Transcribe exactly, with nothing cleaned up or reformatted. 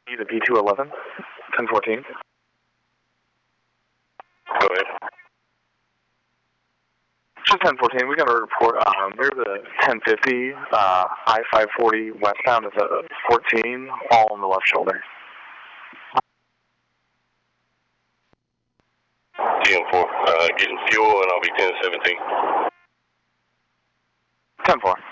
The P two eleven, ten fourteen. Go ahead. Just ten fourteen, we got a report. Um, there's a ten fifty, uh, I five forty westbound is a fourteen, all on the left shoulder. ten four, uh, getting fuel and I'll be ten seventeen. ten four.